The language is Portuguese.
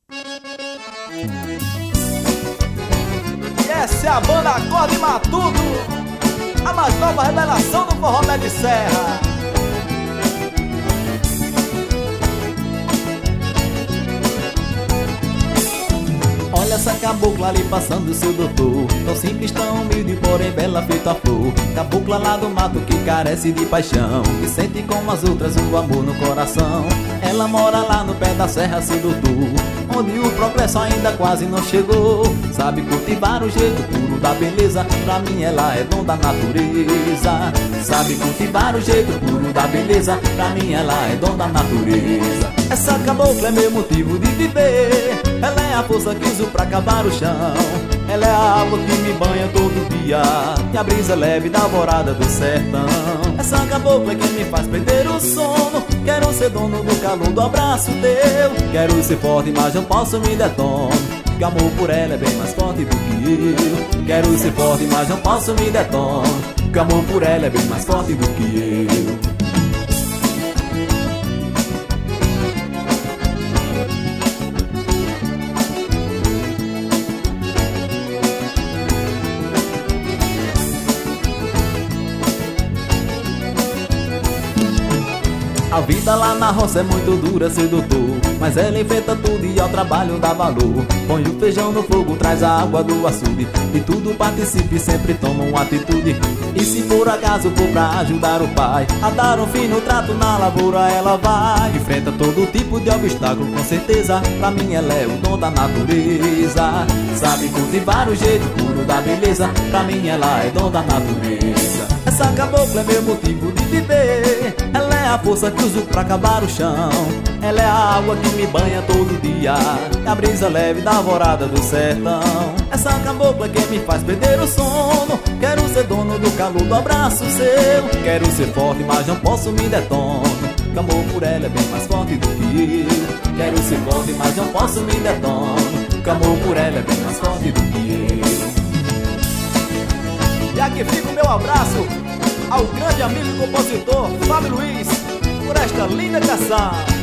E essa é a banda Acorde Matuto, a mais nova revelação do forró pé de serra. Olha essa cabocla ali passando seu doutor, tão simples, tão humilde, porém bela feita a flor. Cabocla lá do mato que carece de paixão, que sente como as outras o amor no coração. Ela mora lá no pé da serra, seu doutor, onde o progresso ainda quase não chegou. Sabe cultivar o jeito puro da beleza, pra mim ela é dom da natureza. Sabe cultivar o jeito puro da beleza, pra mim ela é dom da natureza. Essa cabocla é meu motivo de viver, ela é a força que uso pra cavar o chão. Ela é a água que me banha todo dia, e a brisa leve da alvorada do sertão. Essa cabocla é quem me faz perder o sono. Quero ser dono do calor do abraço teu. Quero ser forte, mas não posso me detono, que amor por ela é bem mais forte do que eu. Quero ser forte, mas não posso me detono, que amor por ela é bem mais forte do que eu. A vida lá na roça é muito dura, seu doutor, mas ela enfrenta tudo e ao trabalho dá valor. Põe o feijão no fogo, traz a água do açude, e tudo participe, sempre toma uma atitude. E se por acaso for pra ajudar o pai a dar um fim no trato na lavoura, ela vai. Enfrenta todo tipo de obstáculo, com certeza, pra mim ela é o dom da natureza. Sabe cultivar o jeito puro da beleza, pra mim ela é dom da natureza. Essa cabocla é meu motivo de viver, ela é a força que uso pra cavar o chão. Ela é a água que me banha todo dia, a brisa leve da alvorada do sertão. Essa cabocla é quem me faz perder o sono. Quero ser dono do calor do abraço seu. Quero ser forte, mas não posso me detono, que amor por ela é bem mais forte do que eu. Quero ser forte, mas não posso me detono, que amor por ela é bem mais forte do que eu. E aqui fica o meu abraço ao grande amigo e compositor Fábio Luiz, por esta linda canção.